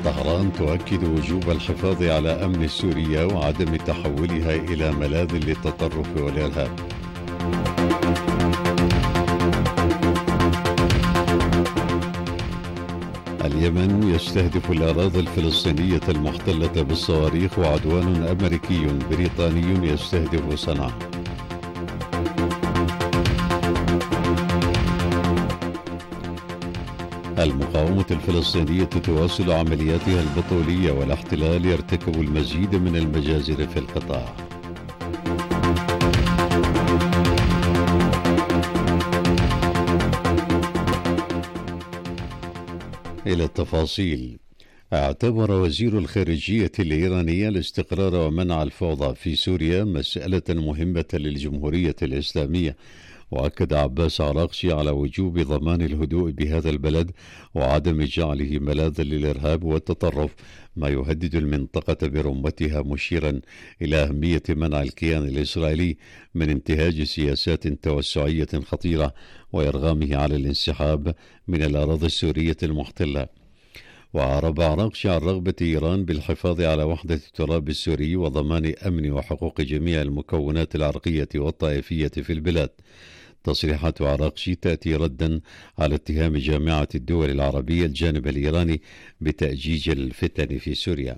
طهران تؤكد وجوب الحفاظ على أمن سوريا وعدم تحولها إلى ملاذ للتطرف والإرهاب. اليمن يستهدف الأراضي الفلسطينية المحتلة بالصواريخ وعدوان أمريكي بريطاني يستهدف صنعاء. المقاومة الفلسطينية تواصل عملياتها البطولية والاحتلال يرتكب المزيد من المجازر في القطاع. إلى التفاصيل. اعتبر وزير الخارجية الإيراني الاستقرار ومنع الفوضى في سوريا مسألة مهمة للجمهورية الإسلامية، وأكد عباس عراقشي على وجوب ضمان الهدوء بهذا البلد وعدم جعله ملاذا للإرهاب والتطرف ما يهدد المنطقة برمتها، مشيرا إلى أهمية منع الكيان الإسرائيلي من انتهاج سياسات توسعية خطيرة وإرغامه على الانسحاب من الأراضي السورية المحتلة. وأعرب عراقشي عن رغبة إيران بالحفاظ على وحدة التراب السوري وضمان أمن وحقوق جميع المكونات العرقية والطائفية في البلاد. تصريحات عراقشي تأتي ردا على اتهام جامعة الدول العربية الجانب الإيراني بتأجيج الفتن في سوريا.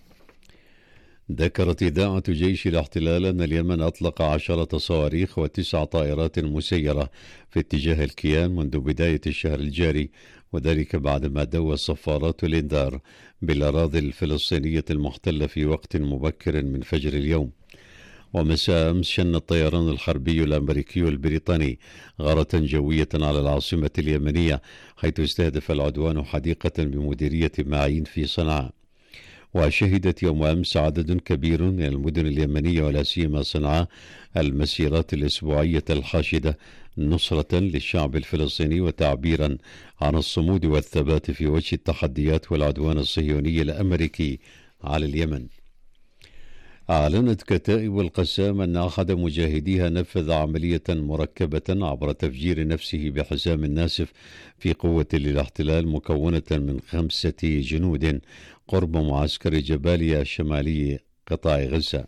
ذكرت إذاعة جيش الاحتلال أن اليمن أطلق 10 صواريخ و9 طائرات مسيرة في اتجاه الكيان منذ بداية الشهر الجاري، وذلك بعدما دوى صفارات الإنذار بالأراضي الفلسطينية المحتلة في وقت مبكر من فجر اليوم. ومساء أمس شن الطيران الحربي الأمريكي البريطاني غارة جوية على العاصمة اليمنية، حيث استهدف العدوان حديقة بمديرية معين في صنعاء. وشهدت يوم أمس عدد كبير من المدن اليمنية ولا سيما صنعاء المسيرات الأسبوعية الحاشدة نصرة للشعب الفلسطيني وتعبيرا عن الصمود والثبات في وجه التحديات والعدوان الصهيوني الأمريكي على اليمن. أعلنت كتائب القسام أن أحد مجاهديها نفذ عملية مركبة عبر تفجير نفسه بحزام ناسف في قوة للاحتلال مكونة من 5 جنود قرب معسكر جباليا شمالي قطاع غزة.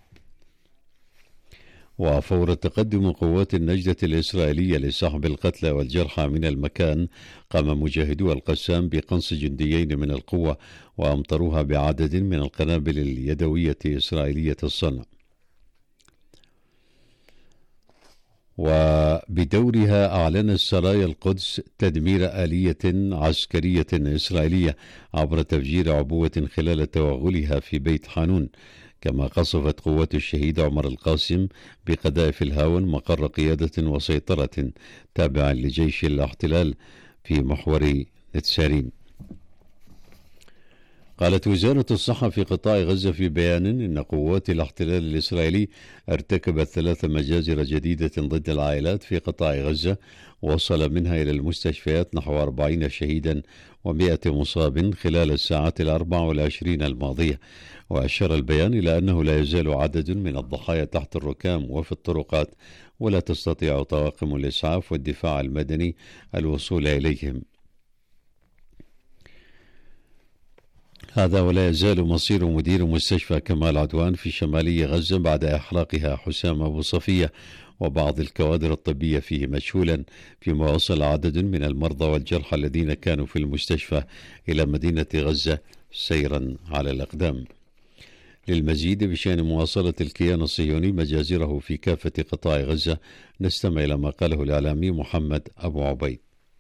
وفور تقدم قوات النجدة الإسرائيلية لسحب القتلى والجرحى من المكان، قام مجاهدو القسام بقنص جنديين من القوة وأمطروها بعدد من القنابل اليدوية إسرائيلية الصنع. وبدورها أعلن سرايا القدس تدمير آلية عسكرية إسرائيلية عبر تفجير عبوة خلال توغلها في بيت حانون. كما قصفت قوات الشهيد عمر القاسم بقذائف الهاون مقر قيادة وسيطرة تابع لجيش الاحتلال في محور نتساريم. قالت وزارة الصحة في قطاع غزة في بيان إن قوات الاحتلال الإسرائيلي ارتكبت 3 مجازر جديدة ضد العائلات في قطاع غزة، ووصل منها إلى المستشفيات نحو 40 شهيدا و100 مصاب خلال الساعات 24 الماضية. وأشار البيان إلى أنه لا يزال عدد من الضحايا تحت الركام وفي الطرقات، ولا تستطيع طواقم الإسعاف والدفاع المدني الوصول إليهم. هذا ولا يزال مصير مدير مستشفى كمال عدوان في شمالي غزة بعد إحراقها حسام أبو صفية وبعض الكوادر الطبية فيه مجهولا، فيما وصل عدد من المرضى والجرحى الذين كانوا في المستشفى إلى مدينة غزة سيرا على الأقدام. للمزيد بشأن مواصلة الكيان الصهيوني مجازره في كافة قطاع غزة نستمع إلى ما قاله الإعلامي محمد أبو عبيد.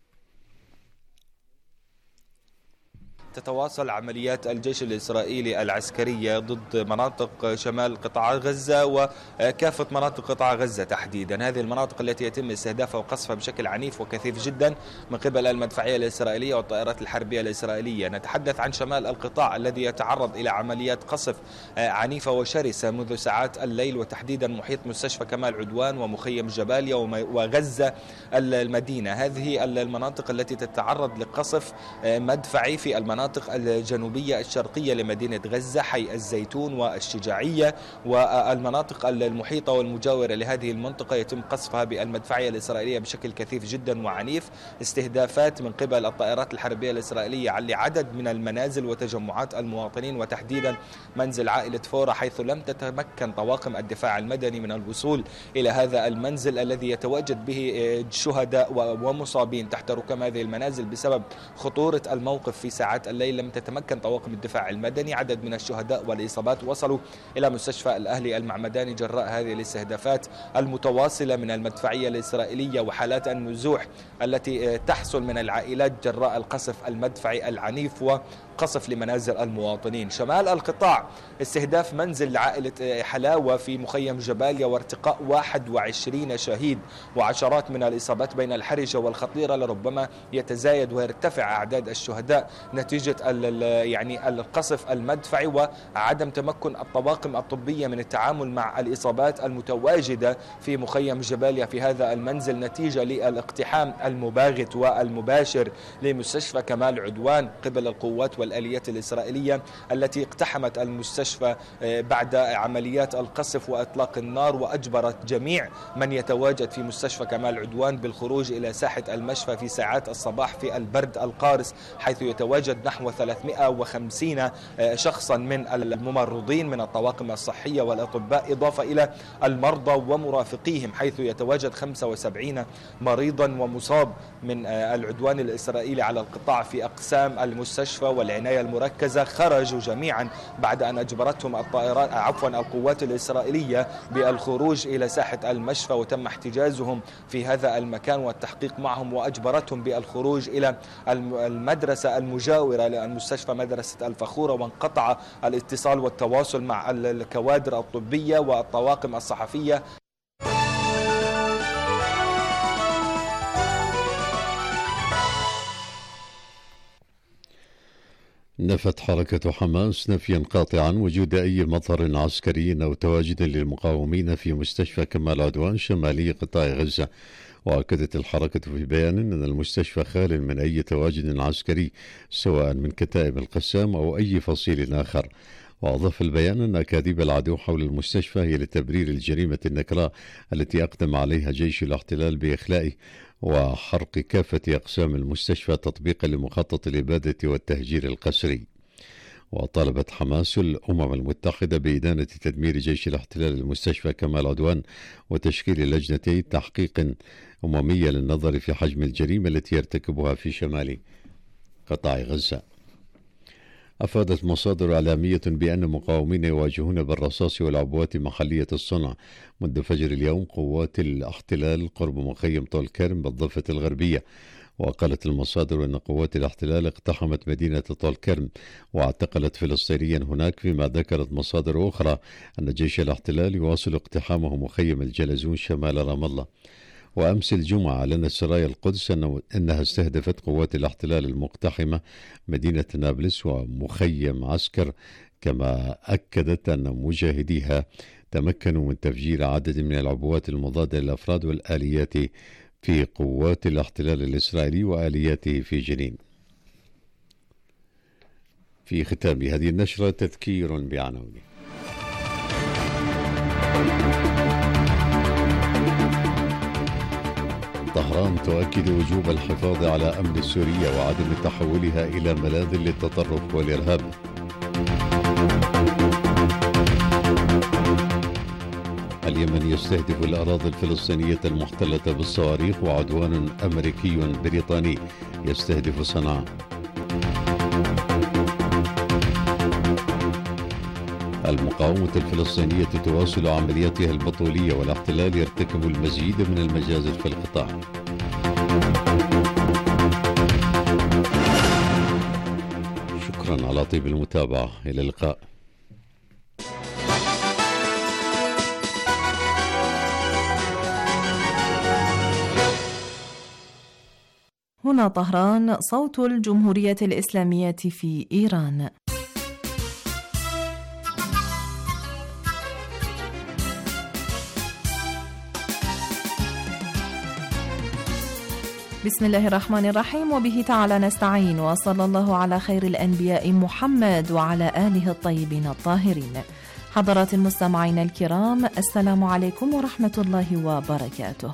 تتواصل عمليات الجيش الإسرائيلي العسكرية ضد مناطق شمال قطاع غزة وكافة مناطق قطاع غزة تحديدا. هذه المناطق التي يتم استهدافها وقصفها بشكل عنيف وكثيف جدا من قبل المدفعية الإسرائيلية والطائرات الحربية الإسرائيلية. نتحدث عن شمال القطاع الذي يتعرض إلى عمليات قصف عنيفة وشرسة منذ ساعات الليل، وتحديدا محيط مستشفى كمال عدوان ومخيم جباليا وغزة المدينة. هذه المناطق التي تتعرض لقصف مدفعي في المناطق المناطق الجنوبية الشرقية لمدينة غزة، حي الزيتون والشجاعية والمناطق المحيطة والمجاورة لهذه المنطقة يتم قصفها بالمدفعية الإسرائيلية بشكل كثيف جدا وعنيف. استهدافات من قبل الطائرات الحربية الإسرائيلية لعدد من المنازل وتجمعات المواطنين، وتحديدا منزل عائلة فورا، حيث لم تتمكن طواقم الدفاع المدني من الوصول إلى هذا المنزل الذي يتواجد به شهداء ومصابين تحت ركام هذه المنازل. بسبب خطورة الموقف في ساعات الليل لم تتمكن طواقم الدفاع المدني. عدد من الشهداء والإصابات وصلوا إلى مستشفى الأهلي المعمداني جراء هذه الاستهدافات المتواصلة من المدفعية الإسرائيلية وحالات النزوح التي تحصل من العائلات جراء القصف المدفعي العنيف وقصف لمنازل المواطنين. شمال القطاع، استهداف منزل لعائلة حلاوة في مخيم جباليا وارتقاء 21 شهيد وعشرات من الإصابات بين الحرجة والخطيرة، لربما يتزايد ويرتفع أعداد الشهداء نتيجة القصف المدفعي وعدم تمكن الطواقم الطبية من التعامل مع الإصابات المتواجدة في مخيم جباليا في هذا المنزل نتيجة للاقتحام المباغت والمباشر لمستشفى كمال عدوان قبل القوات والآليات الإسرائيلية التي اقتحمت المستشفى بعد عمليات القصف وإطلاق النار، وأجبرت جميع من يتواجد في مستشفى كمال عدوان بالخروج إلى ساحة المشفى في ساعات الصباح في البرد القارس، حيث يتواجد نحو 350 شخصا من الممرضين من الطواقم الصحية والأطباء، إضافة إلى المرضى ومرافقيهم، حيث يتواجد 75 مريضا ومصاب من العدوان الإسرائيلي على القطاع في أقسام المستشفى والعناية المركزة. خرجوا جميعا بعد أن أجبرتهم القوات الإسرائيلية بالخروج إلى ساحة المشفى، وتم احتجازهم في هذا المكان والتحقيق معهم، وأجبرتهم بالخروج إلى المدرسة المجاورة للمستشفى مدرسة الفخورة، وانقطع الاتصال والتواصل مع الكوادر الطبية والطواقم الصحفية. نفت حركة حماس نفيا قاطعا وجود أي مظهر عسكري أو تواجد للمقاومين في مستشفى كمال عدوان شمالي قطاع غزة. وأكدت الحركة في بيان أن المستشفى خال من أي تواجد عسكري سواء من كتائب القسام أو أي فصيل آخر. وأضاف البيان أن أكاذيب العدو حول المستشفى هي لتبرير الجريمة النكراء التي أقدم عليها جيش الاحتلال بإخلائه وحرق كافة أقسام المستشفى تطبيقا لمخطط الإبادة والتهجير القسري. وطالبت حماس الأمم المتحدة بإدانة تدمير جيش الاحتلال للمستشفى كمال عدوان وتشكيل لجنتي تحقيق أممية للنظر في حجم الجريمة التي يرتكبها في شمال قطاع غزة. أفادت مصادر إعلامية بأن مقاومين يواجهون بالرصاص والعبوات محلية الصنع منذ فجر اليوم قوات الاحتلال قرب مخيم طول كرم بالضفة الغربية. وقالت المصادر أن قوات الاحتلال اقتحمت مدينة طول كرم واعتقلت فلسطينيا هناك، فيما ذكرت مصادر أخرى أن جيش الاحتلال يواصل اقتحامه مخيم الجلزون شمال رام الله. وأمس الجمعة أعلنت سرايا القدس أنها استهدفت قوات الاحتلال المقتحمة مدينة نابلس ومخيم عسكر، كما أكدت أن مجاهديها تمكنوا من تفجير عدد من العبوات المضادة للأفراد والآليات في قوات الاحتلال الإسرائيلي وآلياته في جنين. في ختام هذه النشرة تذكير بعناوين. طهران تؤكد وجوب الحفاظ على أمن سوريا وعدم تحولها إلى ملاذ للتطرف والإرهاب. اليمن يستهدف الأراضي الفلسطينية المحتلة بالصواريخ وعدوان أمريكي بريطاني يستهدف صنعاء. المقاومة الفلسطينية تواصل عملياتها البطولية والاحتلال يرتكب المزيد من المجازر في القطاع. شكرا على طيب المتابعة، إلى اللقاء. هنا طهران، صوت الجمهورية الإسلامية في إيران. بسم الله الرحمن الرحيم، وبه تعالى نستعين، وصلى الله على خير الأنبياء محمد وعلى آله الطيبين الطاهرين. حضرات المستمعين الكرام، السلام عليكم ورحمة الله وبركاته.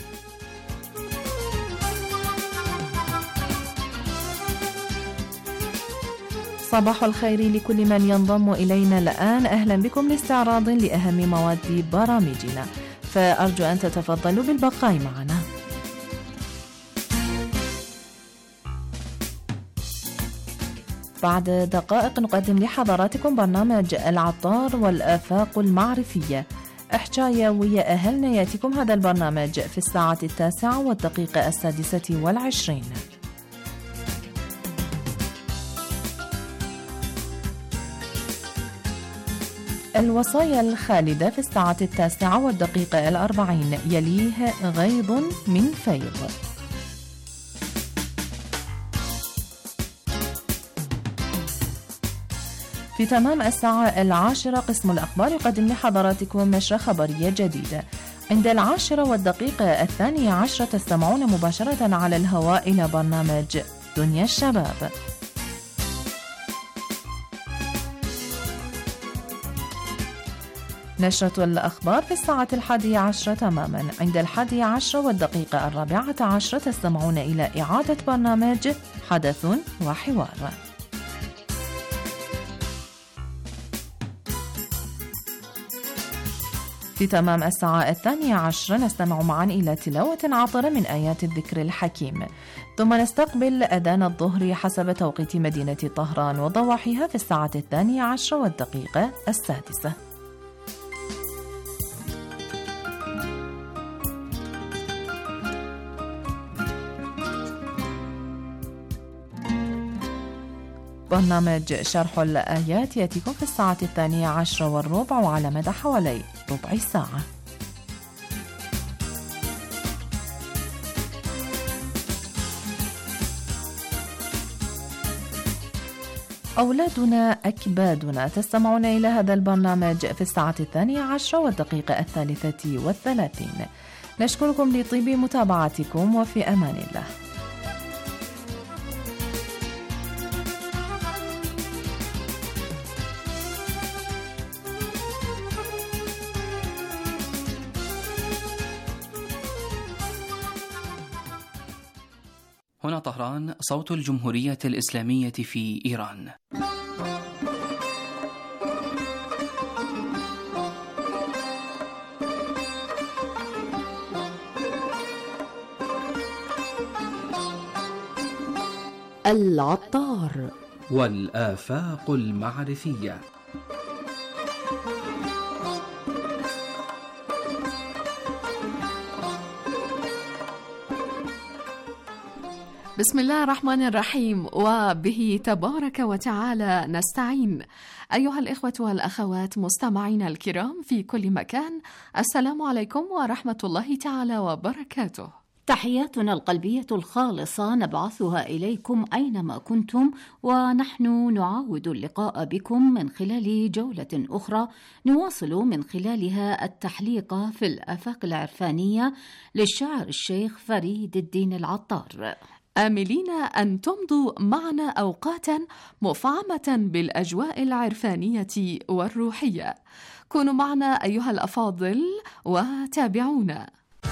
صباح الخير لكل من ينضم إلينا الآن. أهلا بكم لاستعراض لأهم مواد برامجنا، فأرجو أن تتفضلوا بالبقاء معنا. بعد دقائق نقدم لحضراتكم برنامج العطار والآفاق المعرفية. إحجاية ويا أهلنا يأتيكم هذا البرنامج في الساعة 9:06. الوصايا الخالدة في الساعة 9:40، يليه غيض من فيض. في تمام الساعة 10 قسم الأخبار يقدم لحضراتكم نشرة خبرية جديدة. عند 10:12 تستمعون مباشرة على الهواء إلى برنامج دنيا الشباب. نشرة الأخبار في الساعة 11 تماما. عند 11:04 تستمعون إلى إعادة برنامج حدث وحوار. في تمام الساعة 12 نستمع معا إلى تلاوة عطرة من آيات الذكر الحكيم، ثم نستقبل أذان الظهر حسب توقيت مدينة طهران وضواحيها في الساعة 12:06. برنامج شرح الآيات يأتيكم في الساعة 12:15 وعلى مدى حوالي ربع ساعة. أولادنا أكبادنا، تستمعون إلى هذا البرنامج في الساعة 12:33. نشكركم لطيب متابعتكم، وفي أمان الله. هنا طهران، صوت الجمهورية الإسلامية في إيران. العطار والآفاق المعرفية. بسم الله الرحمن الرحيم، وبه تبارك وتعالى نستعين. أيها الإخوة والأخوات مستمعين الكرام في كل مكان، السلام عليكم ورحمة الله تعالى وبركاته. تحياتنا القلبية الخالصة نبعثها إليكم أينما كنتم، ونحن نعاود اللقاء بكم من خلال جولة أخرى نواصل من خلالها التحليق في الآفاق العرفانية للشاعر الشيخ فريد الدين العطار، آملين أن تمضوا معنا أوقاتا مفعمة بالأجواء العرفانية والروحية. كونوا معنا أيها الأفاضل وتابعونا.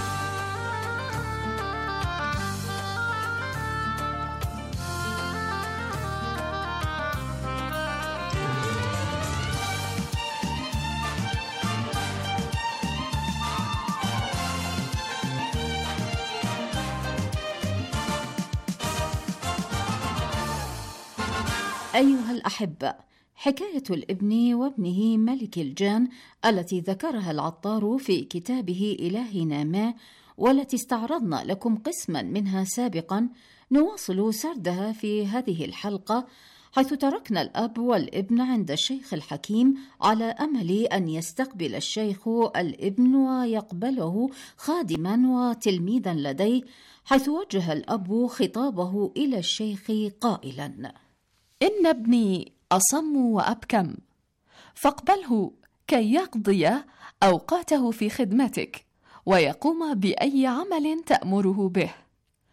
أيها الأحبة، حكاية الابن وابنه ملك الجان التي ذكرها العطار في كتابه إلهنا ما، والتي استعرضنا لكم قسما منها سابقا، نواصل سردها في هذه الحلقة، حيث تركنا الأب والابن عند الشيخ الحكيم على أمل أن يستقبل الشيخ الابن ويقبله خادما وتلميذا لديه، حيث وجه الأب خطابه إلى الشيخ قائلا: إن ابني أصم وأبكم، فاقبله كي يقضي أوقاته في خدمتك ويقوم بأي عمل تأمره به،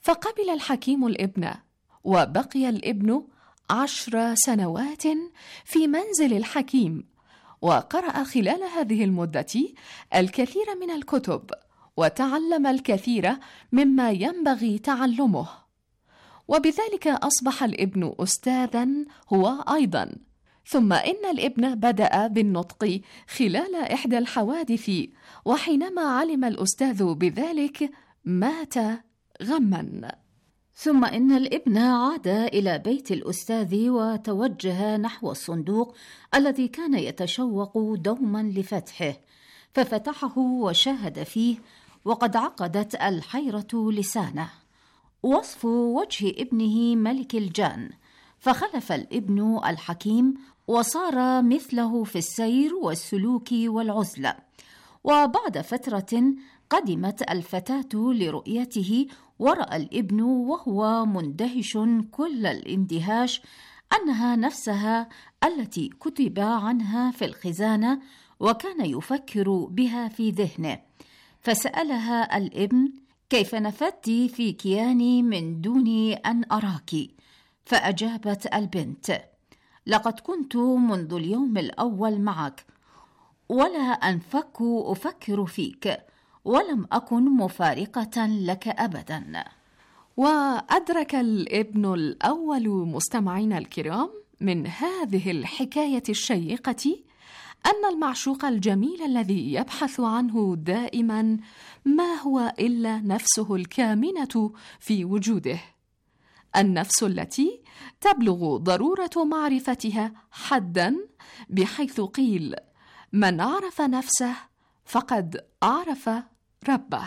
فقبل الحكيم الابن، وبقي الابن 10 سنوات في منزل الحكيم، وقرأ خلال هذه المدة الكثير من الكتب، وتعلم الكثير مما ينبغي تعلمه، وبذلك أصبح الابن أستاذا هو أيضا. ثم إن الابن بدأ بالنطق خلال إحدى الحوادث، وحينما علم الأستاذ بذلك مات غما. ثم إن الابن عاد إلى بيت الأستاذ وتوجه نحو الصندوق الذي كان يتشوق دوما لفتحه، ففتحه وشاهد فيه وقد عقدت الحيرة لسانه وصف وجه ابنه ملك الجان، فخلف الابن الحكيم وصار مثله في السير والسلوك والعزلة. وبعد فترة قدمت الفتاة لرؤيته، ورأى الابن وهو مندهش كل الاندهاش أنها نفسها التي كتب عنها في الخزانة، وكان يفكر بها في ذهنه. فسألها الابن: كيف نفذت في كياني من دون أن أراك؟ فأجابت البنت: لقد كنت منذ اليوم الأول معك، ولا أنفك أفكر فيك، ولم أكن مفارقة لك أبدا. وأدرك الابن الأول مستمعين الكرام من هذه الحكاية الشيقة أن المعشوق الجميل الذي يبحث عنه دائما ما هو إلا نفسه الكامنة في وجوده، النفس التي تبلغ ضرورة معرفتها حدا، بحيث قيل: من عرف نفسه فقد عرف ربه.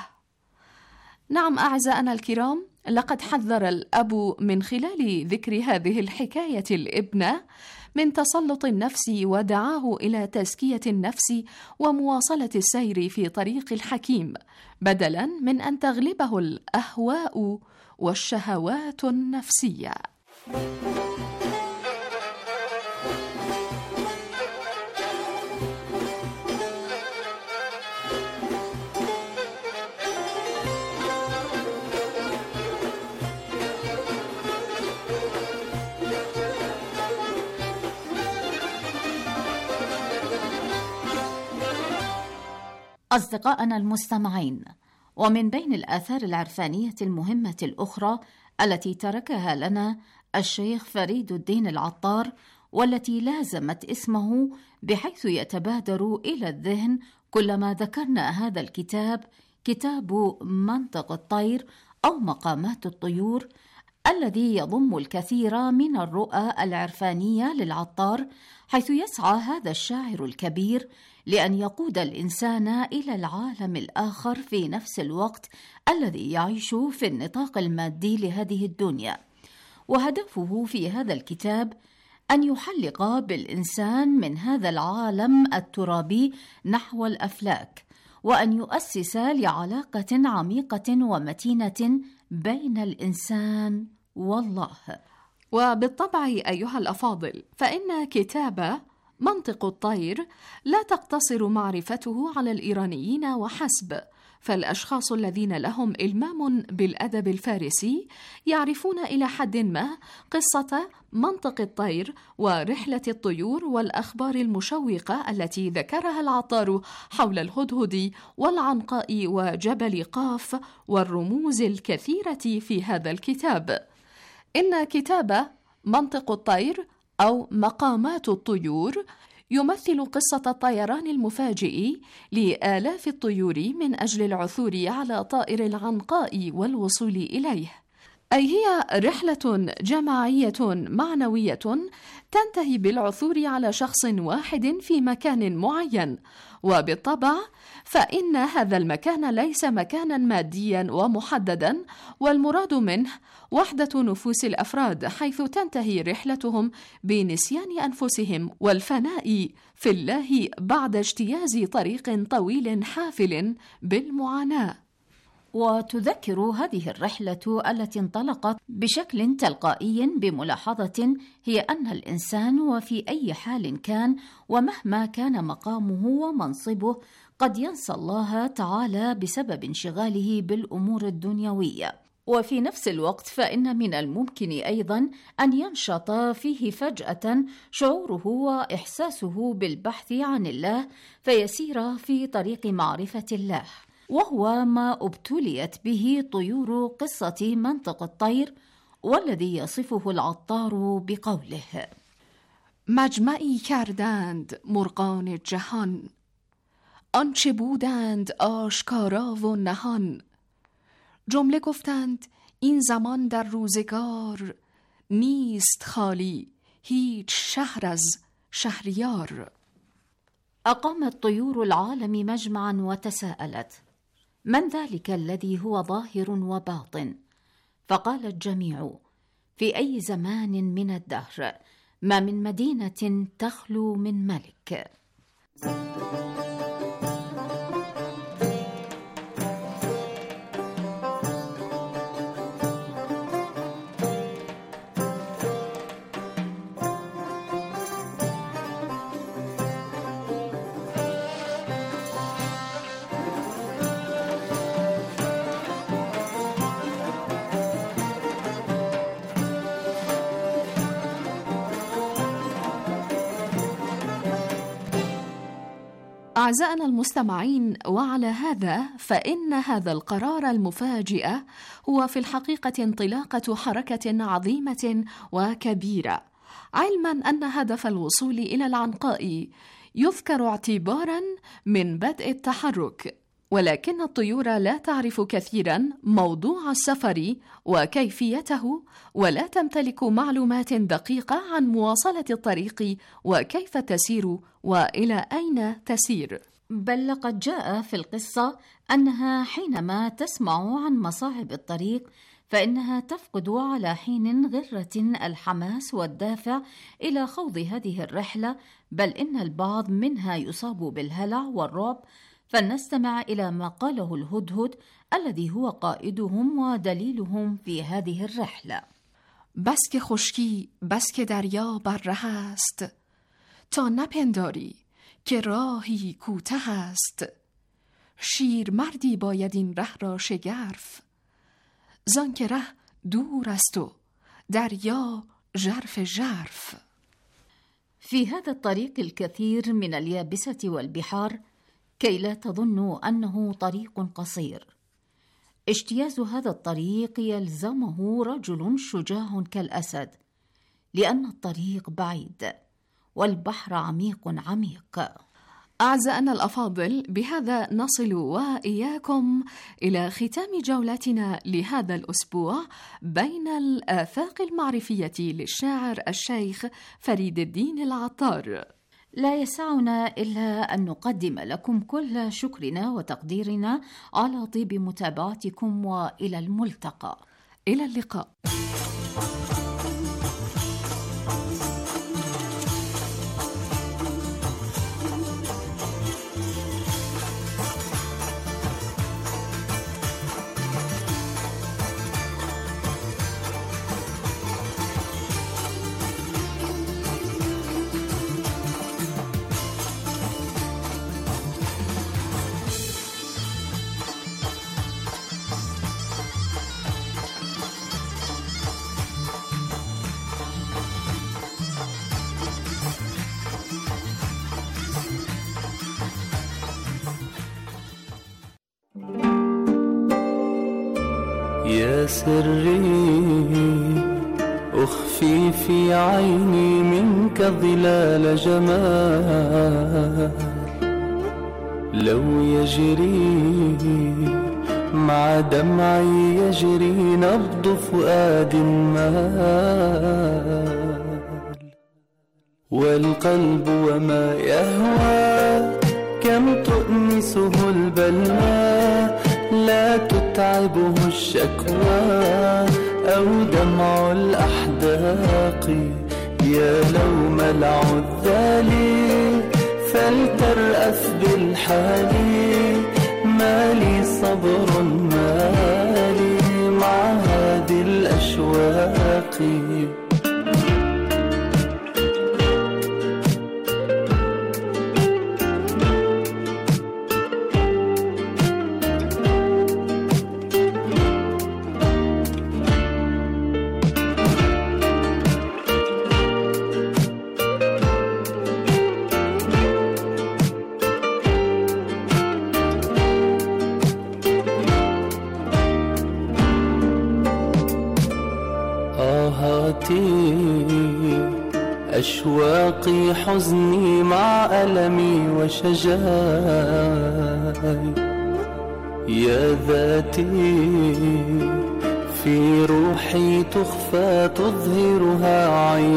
نعم أعزائنا الكرام، لقد حذر الأب من خلال ذكر هذه الحكاية الابن من تسلط النفس، ودعاه إلى تزكية النفس ومواصلة السير في طريق الحكيم، بدلاً من أن تغلبه الأهواء والشهوات النفسية. أصدقائنا المستمعين، ومن بين الآثار العرفانية المهمة الأخرى التي تركها لنا الشيخ فريد الدين العطار، والتي لازمت اسمه بحيث يتبادر إلى الذهن كلما ذكرنا هذا الكتاب، كتاب منطق الطير أو مقامات الطيور، الذي يضم الكثير من الرؤى العرفانية للعطار، حيث يسعى هذا الشاعر الكبير لأن يقود الإنسان إلى العالم الآخر في نفس الوقت الذي يعيش في النطاق المادي لهذه الدنيا. وهدفه في هذا الكتاب أن يحلق بالإنسان من هذا العالم الترابي نحو الأفلاك، وأن يؤسس لعلاقة عميقة ومتينة بين الإنسان والله. وبالطبع أيها الأفاضل، فإن كتاب منطق الطير لا تقتصر معرفته على الإيرانيين وحسب، فالأشخاص الذين لهم إلمام بالأدب الفارسي يعرفون إلى حد ما قصة منطق الطير ورحلة الطيور والأخبار المشوقة التي ذكرها العطار حول الهدهد والعنقاء وجبل قاف والرموز الكثيرة في هذا الكتاب. إن كتاب منطق الطير أو مقامات الطيور يمثل قصة الطيران المفاجئ لآلاف الطيور من أجل العثور على طائر العنقاء والوصول إليه، أي هي رحلة جماعية معنوية تنتهي بالعثور على شخص واحد في مكان معين. وبالطبع فإن هذا المكان ليس مكانا ماديا ومحددا، والمراد منه وحدة نفوس الأفراد، حيث تنتهي رحلتهم بنسيان أنفسهم والفناء في الله بعد اجتياز طريق طويل حافل بالمعاناة. وتذكر هذه الرحلة التي انطلقت بشكل تلقائي بملاحظة هي أن الإنسان وفي أي حال كان ومهما كان مقامه ومنصبه قد ينسى الله تعالى بسبب انشغاله بالأمور الدنيوية، وفي نفس الوقت فإن من الممكن أيضا أن ينشط فيه فجأة شعوره وإحساسه بالبحث عن الله فيسير في طريق معرفة الله، وهو ما ابتليت به طيور قصة منطق الطير، والذي يصفه العطار بقوله: مجمعی کردند مرغان جهان، آنچه بودند آشکارا و نهان. جمله گفتند این زمان در روزگار، نیست خالی هیچ شهر از شهریار. أقامت طيور العالم مجمعا وتساءلت: من ذلك الذي هو ظاهر وباطن؟ فقال الجميع: في أي زمان من الدهر ما من مدينة تخلو من ملك. أعزائنا المستمعين، وعلى هذا فإن هذا القرار المفاجئ هو في الحقيقة انطلاقة حركة عظيمة وكبيرة، علما أن هدف الوصول إلى العنقاء يذكر اعتبارا من بدء التحرك، ولكن الطيور لا تعرف كثيرا موضوع السفر وكيفيته، ولا تمتلك معلومات دقيقة عن مواصلة الطريق وكيف تسير وإلى أين تسير. بل لقد جاء في القصة أنها حينما تسمع عن مصاعب الطريق فإنها تفقد على حين غرة الحماس والدافع إلى خوض هذه الرحلة، بل إن البعض منها يصاب بالهلع والرعب. فلنستمع إلى ما قاله الهدهد الذي هو قائدهم ودليلهم في هذه الرحلة. بس که خشکی، بس که دریا بر ره است، تا نپنداری که راهی کوته است. شیر مردی باید این ره را شگرف، زان که ره دور است و دریا ژرف ژرف. في هذا الطريق الكثير من اليابسة والبحار، كي لا تظنوا أنه طريق قصير. اجتياز هذا الطريق يلزمه رجل شجاع كالأسد، لأن الطريق بعيد والبحر عميق عميق. أعزائنا الأفاضل، بهذا نصل وإياكم إلى ختام جولتنا لهذا الأسبوع بين الآفاق المعرفية للشاعر الشيخ فريد الدين العطار. لا يسعنا إلا أن نقدم لكم كل شكرنا وتقديرنا على طيب متابعتكم، وإلى الملتقى. إلى اللقاء. يا سري أخفي في عيني منك ظلال جمال، لو يجري مع دمعي يجري نبض فؤاد مال، والقلب وما يهوى كم تؤنسه البلوى، لا تتعبه الشكوى أو دمع الأحداق. يا لو ملع الذالي فلترأف بالحال، ما لي صبر مالي مع هذه الأشواق. ألقي حزني مع ألمي وشجاي. يا ذاتي في روحي تخفى تظهرها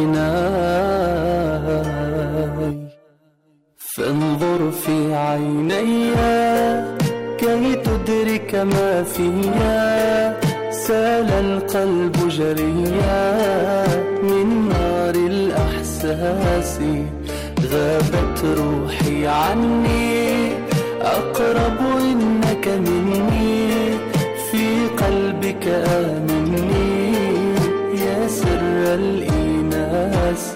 عيناي، فانظر في عيني كي تدرك ما فيا. سال القلب جريا من نار الأحساس، غابت روحي عني أقرب إنك مني، في قلبك آمني يا سر الإناس.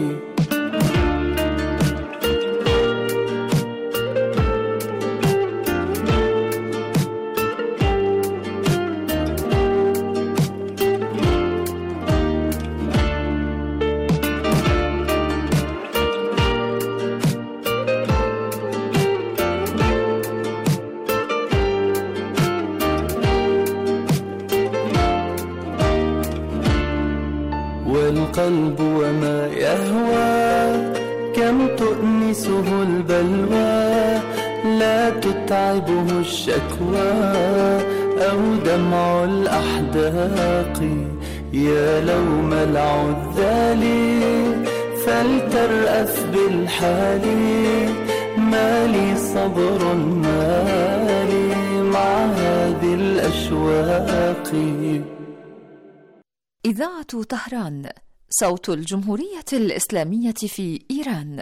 والقلب وما يهوى كم تؤنسه البلوى، لا تتعبه الشكوى أو دمع الأحداق. يا لوم العذال فلترأف بالحال، ما لي صبر ما لي مع هذه الأشواق. إذاعة طهران، صوت الجمهورية الإسلامية في إيران.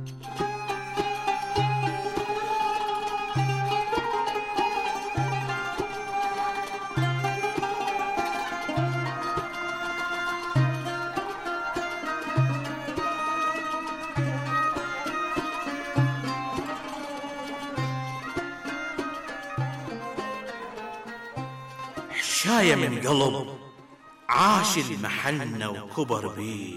حشاية من قلب عاش المحنة وكبر بيه،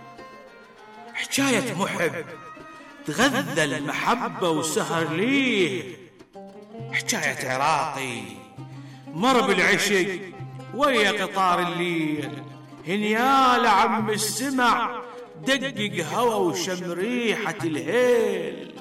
حكاية محب تغذى المحبة وسهر ليه، حكاية عراقي مر بالعشق ويا قطار الليل، هنيال عم السمع دقق هوا وشم ريحة الهيل.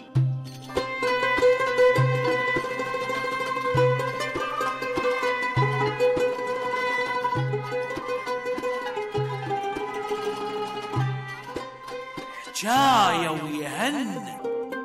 حكاية ويهن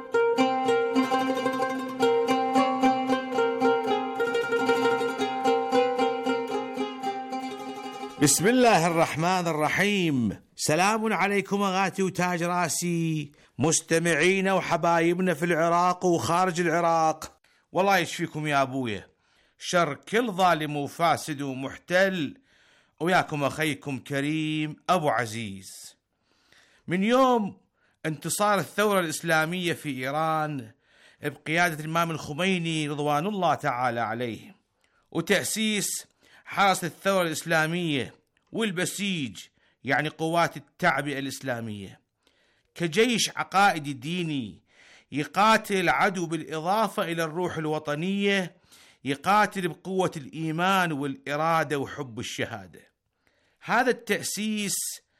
بسم الله الرحمن الرحيم. سلام عليكم أغاتي وتاج راسي، مستمعين وحبايبنا في العراق وخارج العراق. والله يشفيكم يا أبويا شر كل ظالم وفاسد ومحتل، وياكم أخيكم كريم أبو عزيز. من يوم انتصار الثورة الإسلامية في إيران بقيادة الإمام الخميني رضوان الله تعالى عليه، وتأسيس حرس الثورة الإسلامية والبسيج يعني قوات التعبئة الإسلامية كجيش عقائدي ديني يقاتل العدو بالإضافة إلى الروح الوطنية، يقاتل بقوة الإيمان والإرادة وحب الشهادة. هذا التأسيس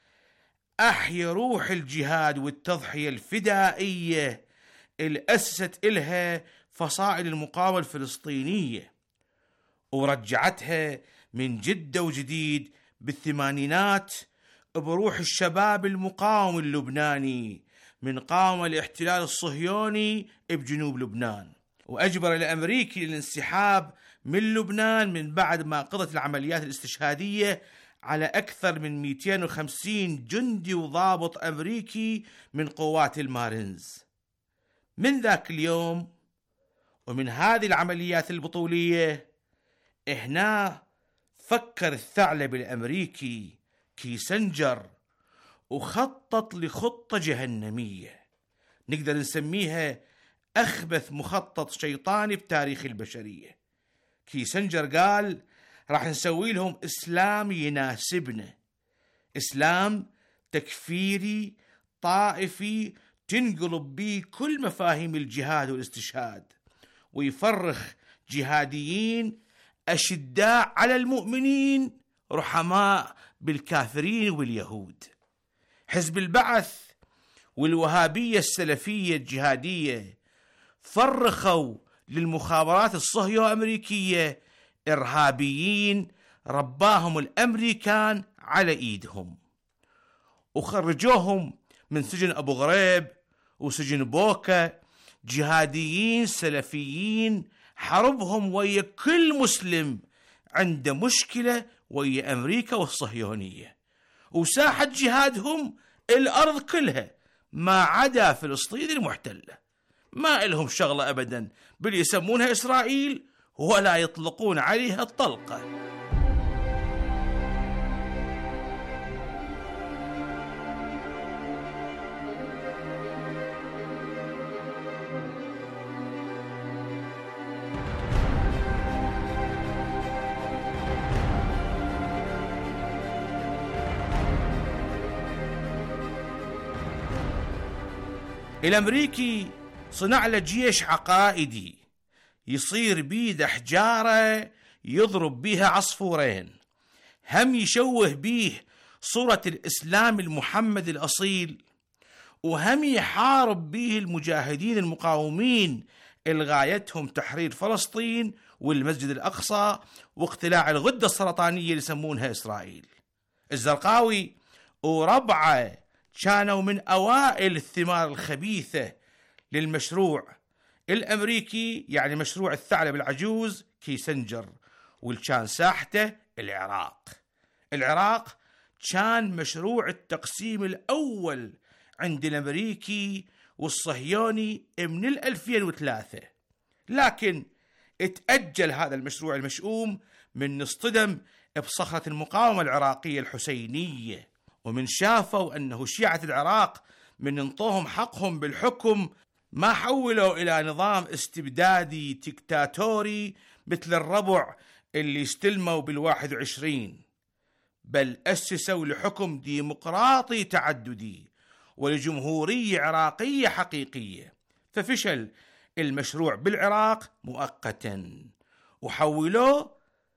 أحيا روح الجهاد والتضحية الفدائية اللي أسست إلها فصائل المقاومة الفلسطينية، ورجعتها من جدة وجديد بالثمانينات بروح الشباب المقاوم اللبناني من قاوم الاحتلال الصهيوني بجنوب لبنان، وأجبر الأمريكي للانسحاب من لبنان من بعد ما قضت العمليات الاستشهادية على أكثر من 250 جندي وضابط أمريكي من قوات المارينز. من ذاك اليوم ومن هذه العمليات البطولية هنا فكر الثعلب الأمريكي كيسنجر وخطط لخطة جهنمية نقدر نسميها أخبث مخطط شيطاني بتاريخ البشرية. كيسنجر قال راح نسوي لهم إسلام يناسبنا، إسلام تكفيري طائفي تنقلب به كل مفاهيم الجهاد والاستشهاد، ويفرخ جهاديين أشداء على المؤمنين رحماء بالكافرين واليهود. حزب البعث والوهابية السلفية الجهادية فرخوا للمخابرات الصهيو أمريكية إرهابيين رباهم الأمريكان على إيدهم، وخرجوهم من سجن أبو غريب وسجن بوكا جهاديين سلفيين حربهم ويا كل مسلم عنده مشكلة ويا أمريكا والصهيونية، وساحة جهادهم الأرض كلها ما عدا فلسطين المحتلة. ما إلهم شغلة أبدا بل يسمونها إسرائيل ولا يطلقون عليها الطلقة. الأمريكي صنع له جيش عقائدي يصير بيده حجارة يضرب بيها عصفورين، هم يشوه بيه صورة الإسلام المحمد الأصيل، وهم يحارب بيه المجاهدين المقاومين الغايتهم تحرير فلسطين والمسجد الأقصى واقتلاع الغدة السرطانية اللي يسمونها إسرائيل. الزرقاوي وربعه كانوا من أوائل الثمار الخبيثة للمشروع الأمريكي، يعني مشروع الثعلب العجوز كيسنجر، واللي كان ساحته العراق كان مشروع التقسيم الأول عند الأمريكي والصهيوني من 2003، لكن اتأجل هذا المشروع المشؤوم من نصطدم بصخرة المقاومة العراقية الحسينية، ومن شافوا أنه شيعة العراق من انطوهم حقهم بالحكم ما حولوا إلى نظام استبدادي تكتاتوري مثل الربع اللي استلموا بال21، بل أسسوا لحكم ديمقراطي تعددي ولجمهورية عراقية حقيقية. ففشل المشروع بالعراق مؤقتا وحولوه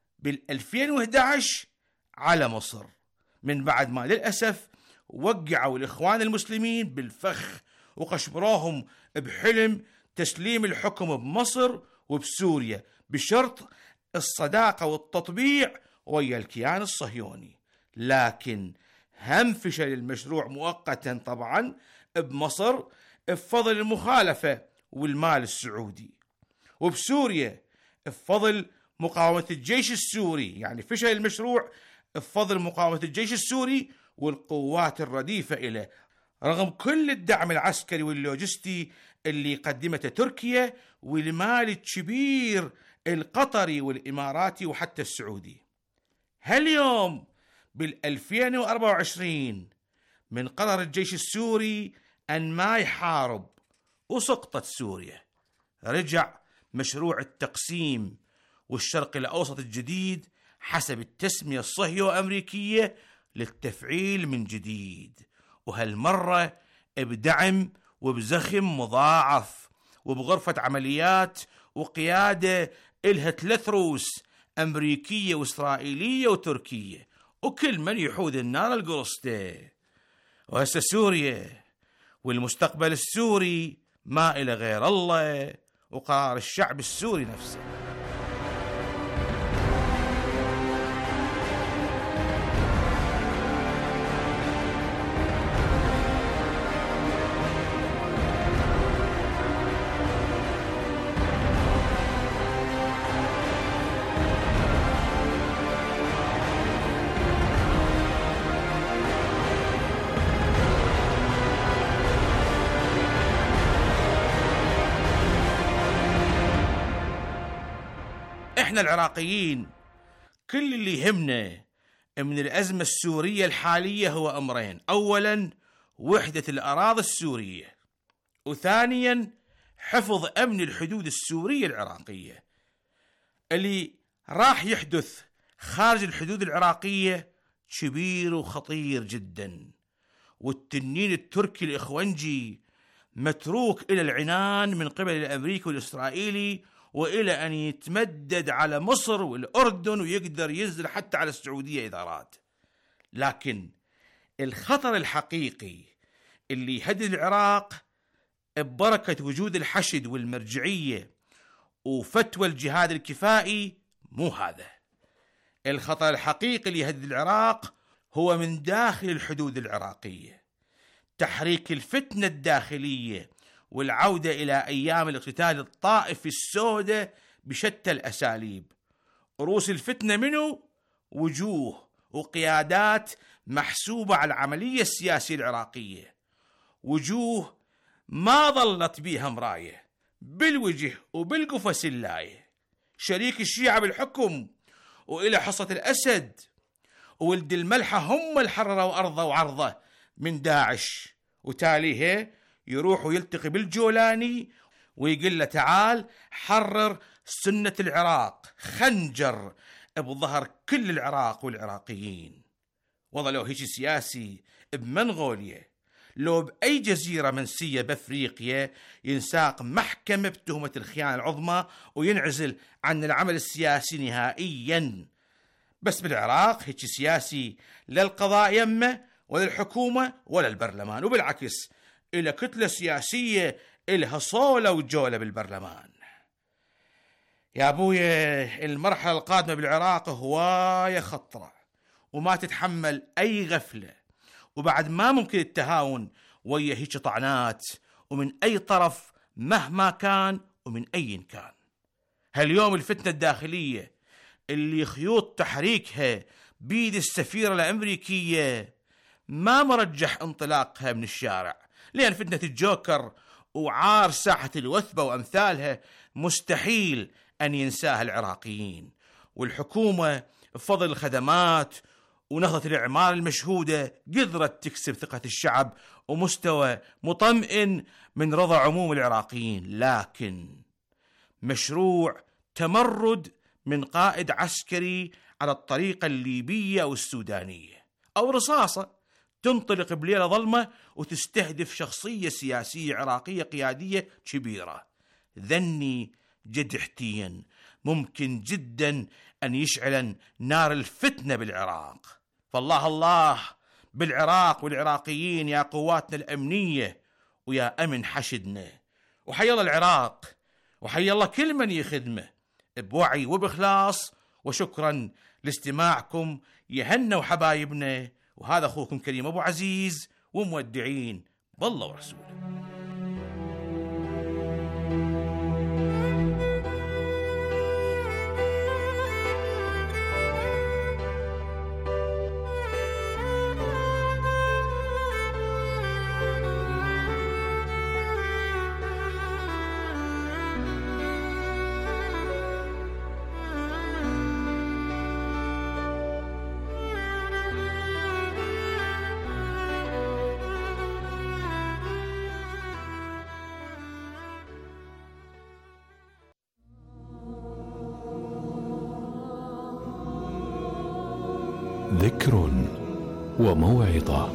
بال2011 على مصر، من بعد ما للأسف وقعوا الإخوان المسلمين بالفخ وقشبروهم بحلم تسليم الحكم بمصر وبسوريا بشرط الصداقة والتطبيع ويا الكيان الصهيوني. لكن هم فشل المشروع مؤقتا طبعا بمصر بفضل المخالفة والمال السعودي، وبسوريا بفضل مقاومة الجيش السوري، يعني فشل المشروع بفضل مقاومة الجيش السوري والقوات الرديفة إليه رغم كل الدعم العسكري واللوجستي اللي قدمته تركيا والمال الكبير القطري والإماراتي وحتى السعودي. هاليوم بال2024 من قرر الجيش السوري أن ما يحارب وسقطت سوريا، رجع مشروع التقسيم والشرق الأوسط الجديد حسب التسمية الصهيو أمريكية للتفعيل من جديد، وهالمرة بدعم وبزخم مضاعف وبغرفة عمليات وقيادة إلها 3 رؤوس أمريكية وإسرائيلية وتركية، وكل من يحوذ النار القرصته. وهسه سوريا والمستقبل السوري ما إلى غير الله وقرار الشعب السوري نفسه. احنا العراقيين كل اللي يهمنا من الأزمة السورية الحالية هو أمرين: أولا وحدة الأراضي السورية، وثانيا حفظ أمن الحدود السورية العراقية. اللي راح يحدث خارج الحدود العراقية كبير وخطير جدا، والتنين التركي الإخوانجي متروك إلى العنان من قبل الأمريكي والإسرائيلي، وإلى أن يتمدد على مصر والأردن ويقدر ينزل حتى على السعودية إذا أراد. لكن الخطر الحقيقي اللي يهدد العراق ببركة وجود الحشد والمرجعية وفتوى الجهاد الكفائي مو هذا. الخطر الحقيقي اللي يهدد العراق هو من داخل الحدود العراقية، تحريك الفتنة الداخلية والعودة إلى أيام الاقتتال الطائفي السوداء بشتى الأساليب. رؤوس الفتنة منه وجوه وقيادات محسوبة على العملية السياسية العراقية، وجوه ما ظلت بيها مراية، بالوجه وبالقفص اللاية. شريك الشيعة بالحكم وإلى حصة الأسد وولد الملحة هم اللي حرروا أرضه وعرضه من داعش، وتاليها يروح ويلتقي بالجولاني ويقول له تعال حرر سنة العراق، خنجر بظهر كل العراق والعراقيين. والله لو هيك سياسي بمنغوليا، لو بأي جزيرة منسية بأفريقيا، ينساق محكمة بتهمة الخيانة العظمى وينعزل عن العمل السياسي نهائيا. بس بالعراق هيك سياسي لا القضاء يمه ولا الحكومة ولا البرلمان، وبالعكس إلى كتلة سياسية إلها صولة وجولة بالبرلمان. يا أبويا المرحلة القادمة بالعراق هواية خطرة وما تتحمل أي غفلة، وبعد ما ممكن التهاون ويا هيك طعنات ومن أي طرف مهما كان ومن أي كان. هاليوم الفتنة الداخلية اللي خيوط تحريكها بيد السفيرة الأمريكية ما مرجح انطلاقها من الشارع، لأن فتنة الجوكر وعار ساحة الوثبة وأمثالها مستحيل أن ينساها العراقيين. والحكومة بفضل الخدمات ونهضة الإعمار المشهودة قدرت تكسب ثقة الشعب ومستوى مطمئن من رضا عموم العراقيين، لكن مشروع تمرد من قائد عسكري على الطريقة الليبية أو السودانية، أو رصاصة تنطلق بليلة ظلمة وتستهدف شخصية سياسية عراقية قيادية كبيرة، ذني جدحتيا ممكن جدا أن يشعل نار الفتنة بالعراق. فالله الله بالعراق والعراقيين يا قواتنا الأمنية ويا أمن حشدنا، وحي الله العراق وحي الله كل من يخدمه بوعي وبإخلاص. وشكرا لاستماعكم يهنا وحبايبنا، وهذا أخوكم كريم أبو عزيز، ومودعين بالله ورسوله. ذكر وموعظة.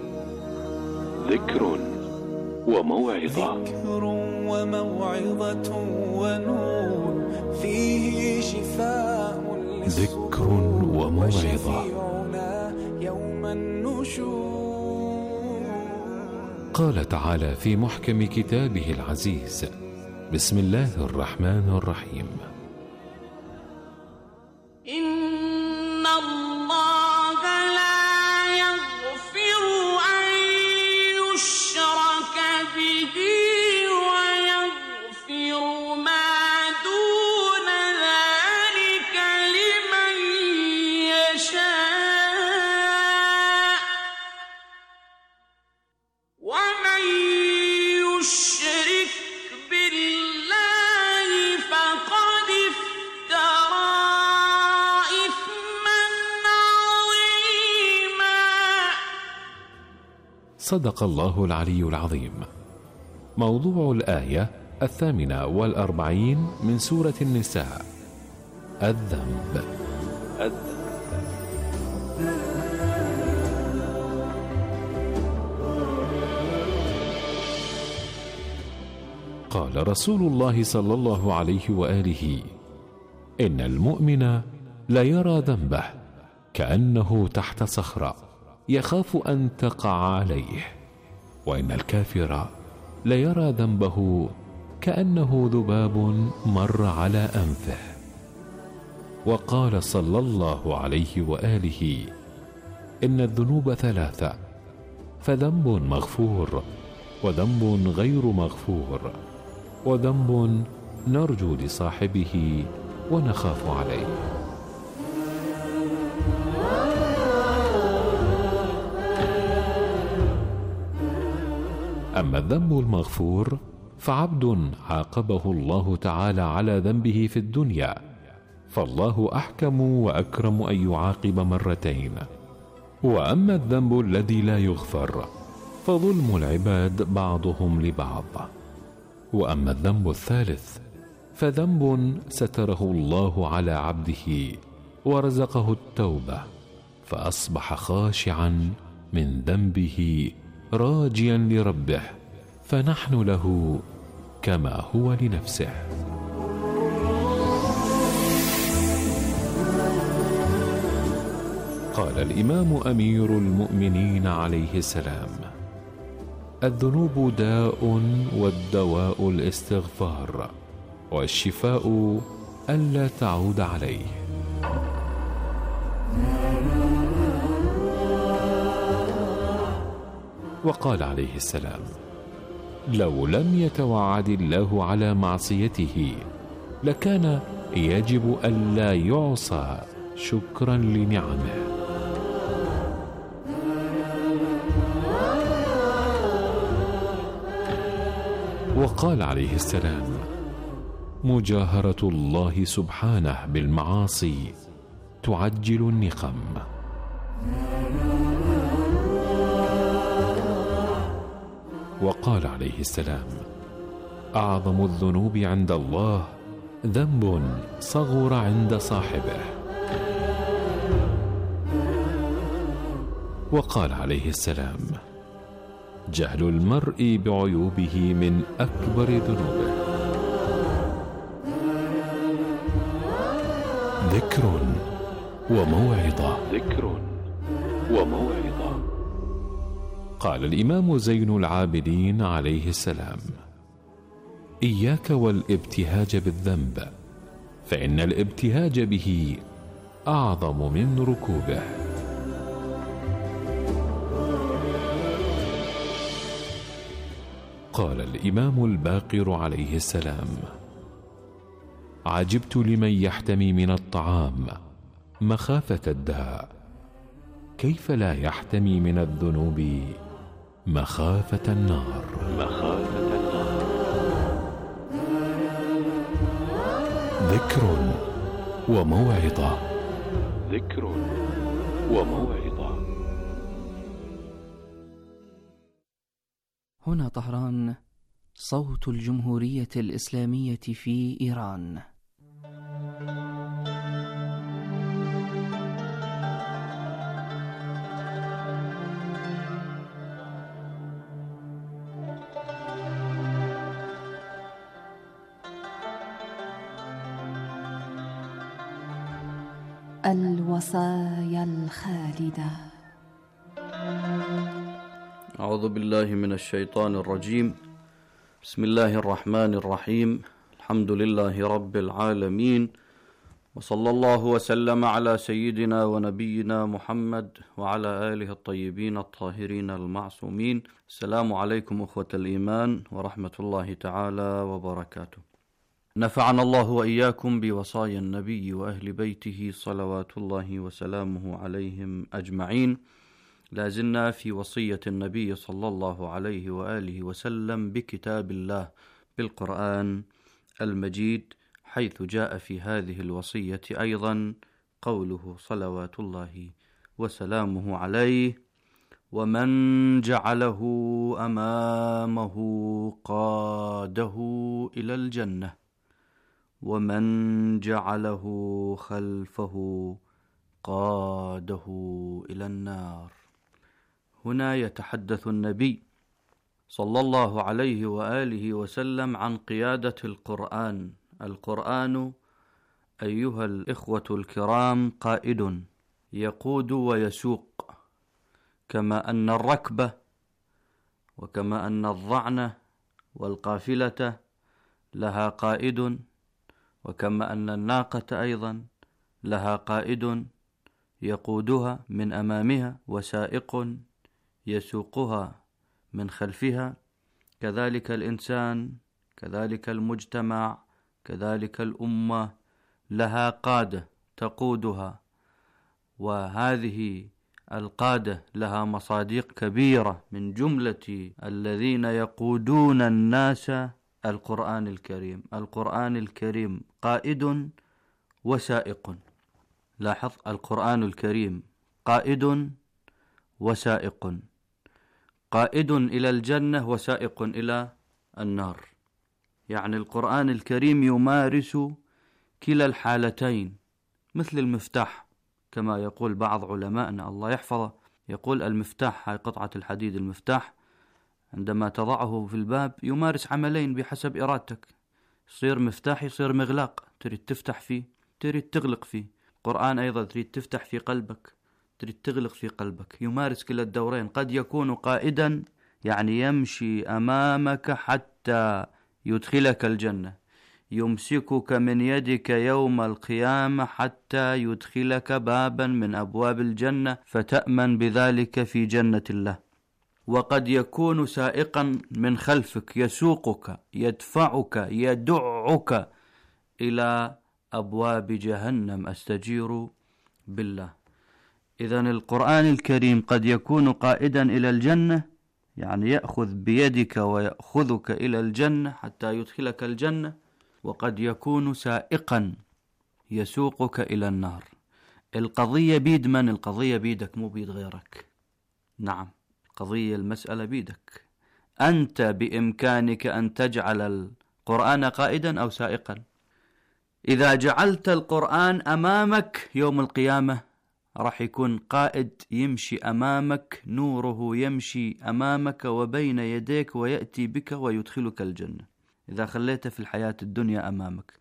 ذكر وموعظة. ذكر وموعظة ونور فيه شفاء ذكر وموعظة. يوم النشور. قال تعالى في محكم كتابه العزيز: بسم الله الرحمن الرحيم: إن الله لا يغفر أن يشرك به ويغفر ما دون ذلك لمن يشاء ومن يشرك بالله فقد افترى إثما عظيما. صدق الله العلي العظيم. موضوع الآية 48 من سورة النساء: الذنب. قال رسول الله صلى الله عليه وآله: إن المؤمن لا يرى ذنبه كأنه تحت صخرة يخاف أن تقع عليه، وإن الكافر ليرى ذنبه كأنه ذباب مر على أنفه. وقال صلى الله عليه وآله: إن الذنوب ثلاثة: فذنب مغفور، وذنب غير مغفور، وذنب نرجو لصاحبه ونخاف عليه. أما الذنب المغفور فعبد عاقبه الله تعالى على ذنبه في الدنيا، فالله أحكم وأكرم أن يعاقب مرتين. وأما الذنب الذي لا يغفر فظلم العباد بعضهم لبعض. وأما الذنب الثالث فذنب ستره الله على عبده ورزقه التوبة، فأصبح خاشعا من ذنبه راجيا لربه، فنحن له كما هو لنفسه. قال الإمام أمير المؤمنين عليه السلام: الذنوب داء، والدواء الاستغفار، والشفاء ألا تعود عليه. وقال عليه السلام: لو لم يتوعد الله على معصيته لكان يجب ألا يعصى شكرا لنعمه. وقال عليه السلام: مجاهرة الله سبحانه بالمعاصي تعجل النقم. وقال عليه السلام: أعظم الذنوب عند الله ذنب صغر عند صاحبه. وقال عليه السلام: جهل المرء بعيوبه من أكبر ذنوبه. ذكر وموعظة. قال الإمام زين العابدين عليه السلام: إياك والابتهاج بالذنب، فإن الابتهاج به أعظم من ركوبه. قال الإمام الباقر عليه السلام: عجبت لمن يحتمي من الطعام مخافة الداء، كيف لا يحتمي من الذنوب مخافة النار. ذكر وموعظة. هنا طهران، صوت الجمهورية الإسلامية في إيران. الوصايا الخالدة. أعوذ بالله من الشيطان الرجيم. بسم الله الرحمن الرحيم. الحمد لله رب العالمين، وصلى الله وسلم على سيدنا ونبينا محمد وعلى آله الطيبين الطاهرين المعصومين. السلام عليكم أخوة الإيمان ورحمة الله تعالى وبركاته. نفعنا الله وإياكم بوصايا النبي وأهل بيته صلوات الله وسلامه عليهم أجمعين. لازلنا في وصية النبي صلى الله عليه وآله وسلم بكتاب الله بالقرآن المجيد، حيث جاء في هذه الوصية أيضا قوله صلوات الله وسلامه عليه: ومن جعله أمامه قاده إلى الجنة، ومن جعله خلفه قاده إلى النار. هنا يتحدث النبي صلى الله عليه وآله وسلم عن قيادة القرآن. القرآن أيها الإخوة الكرام قائد يقود ويسوق، كما أن الركبة وكما أن الضعنة والقافلة لها قائد، وكما أن الناقة أيضا لها قائد يقودها من أمامها وسائق يسوقها من خلفها، كذلك الإنسان، كذلك المجتمع، كذلك الأمة لها قادة تقودها، وهذه القادة لها مصادق كبيرة. من جملة الذين يقودون الناس القرآن الكريم. القرآن الكريم قائد وسائق. لاحظ، القرآن الكريم قائد وسائق، قائد إلى الجنة وسائق إلى النار. يعني القرآن الكريم يمارس كلا الحالتين، مثل المفتاح كما يقول بعض علماءنا الله يحفظه، يقول المفتاح، هاي قطعة الحديد، المفتاح عندما تضعه في الباب يمارس عملين بحسب إرادتك، يصير مفتاح يصير مغلاق، تريد تفتح فيه تريد تغلق فيه. القرآن أيضا تريد تفتح في قلبك تريد تغلق في قلبك، يمارس كلا الدورين. قد يكون قائدا يعني يمشي أمامك حتى يدخلك الجنة، يمسكك من يدك يوم القيامة حتى يدخلك بابا من أبواب الجنة فتأمن بذلك في جنة الله. وقد يكون سائقا من خلفك يسوقك يدفعك يدعك إلى أبواب جهنم، أستجير بالله. إذن القرآن الكريم قد يكون قائدا إلى الجنة، يعني يأخذ بيدك ويأخذك إلى الجنة حتى يدخلك الجنة، وقد يكون سائقا يسوقك إلى النار. القضية بيد من؟ القضية بيدك، مو بيد غيرك. نعم، القضية المسألة بيدك أنت، بإمكانك أن تجعل القرآن قائدا أو سائقا. إذا جعلت القرآن أمامك يوم القيامة راح يكون قائد يمشي أمامك، نوره يمشي أمامك وبين يديك ويأتي بك ويدخلك الجنة. إذا خليته في الحياة الدنيا أمامك،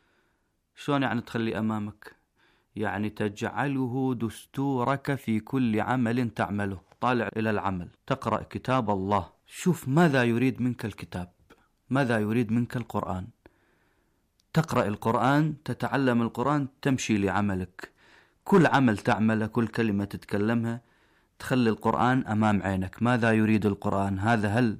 شلون يعني تخلي أمامك؟ يعني تجعله دستورك في كل عمل تعمله. طالع إلى العمل، تقرأ كتاب الله، شوف ماذا يريد منك الكتاب، ماذا يريد منك القرآن. تقرأ القرآن، تتعلم القرآن، تمشي لعملك. كل عمل تعمله، كل كلمة تتكلمها، تخلي القرآن أمام عينك. ماذا يريد القرآن؟ هذا هل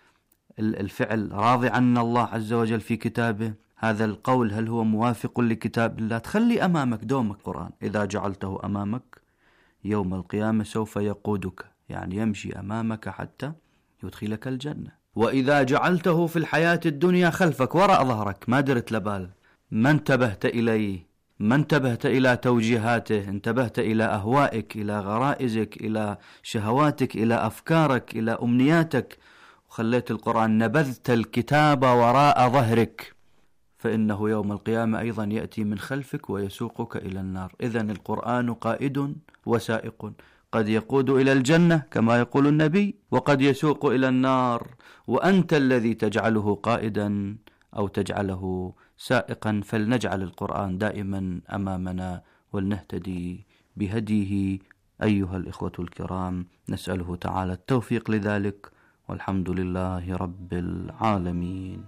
الفعل راضي عن الله عز وجل في كتابه؟ هذا القول هل هو موافق لكتاب الله؟ تخلي أمامك دومك القرآن. إذا جعلته أمامك يوم القيامة سوف يقودك، يعني يمشي أمامك حتى يدخلك الجنة. وإذا جعلته في الحياة الدنيا خلفك وراء ظهرك، ما درت لبال، ما انتبهت إليه، ما انتبهت إلى توجيهاته، انتبهت إلى أهوائك، إلى غرائزك، إلى شهواتك، إلى أفكارك، إلى أمنياتك، وخليت القرآن، نبذت الكتاب وراء ظهرك، فإنه يوم القيامة أيضا يأتي من خلفك ويسوقك إلى النار. إذن القرآن قائد وسائق، قد يقود إلى الجنة كما يقول النبي، وقد يسوق إلى النار، وأنت الذي تجعله قائدا أو تجعله سائقا. فلنجعل القرآن دائما أمامنا ولنهتدي بهديه أيها الإخوة الكرام. نسأله تعالى التوفيق لذلك، والحمد لله رب العالمين.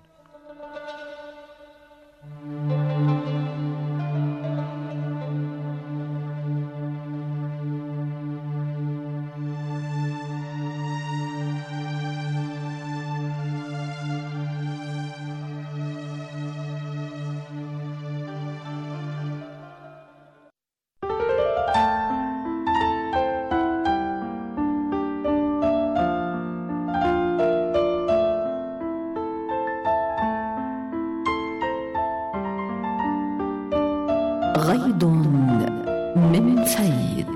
غيض من فيض.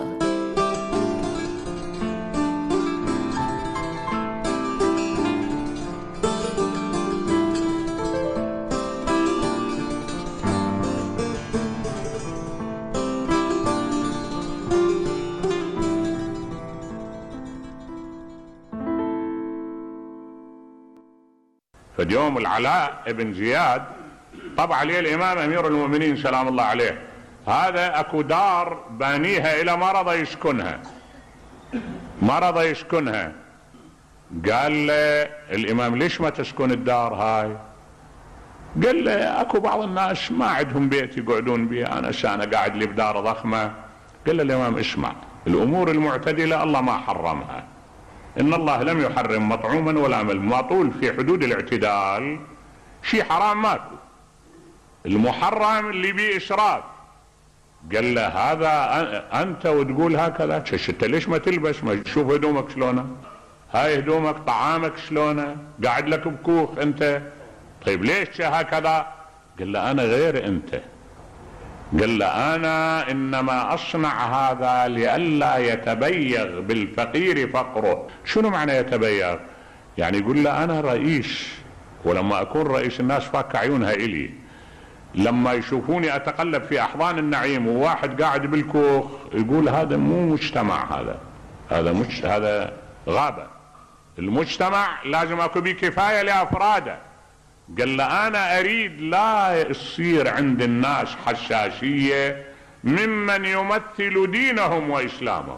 فاليوم العلاء بن زياد طبع عليه الإمام أمير المؤمنين سلام الله عليه، هذا أكو دار بانيها إلى مرضى يسكنها، قال له الامام ليش ما تسكن الدار هاي؟ قال له اكو بعض الناس ما عندهم بيت يقعدون به، انا قاعد لي بدار ضخمه. قال له الامام اسمع، الامور المعتدله الله ما حرمها، ان الله لم يحرم مطعوما ولا ما طول في حدود الاعتدال شيء حرام ماكو، المحرم اللي بيه اسراف. قال له هذا انت وتقول هكذا؟ انت ليش ما تلبس؟ ما تشوف هدومك شلونه؟ هاي هدومك، طعامك شلونه؟ قاعد لك بكوخ انت، طيب ليش هكذا؟ قال له انا غير انت. قال له انا انما اصنع هذا لئلا يتبيغ بالفقير فقره. شنو معنى يتبيغ؟ يعني يقول له انا رئيس، ولما اكون رئيس الناس فاك عيونها الي، لما يشوفوني اتقلب في احضان النعيم وواحد قاعد بالكوخ يقول هذا مو مجتمع، هذا غابة. المجتمع لازم اكو بيه كفاية لافراده. قال له انا اريد لا يصير عند الناس حساسية ممن يمثل دينهم واسلامهم،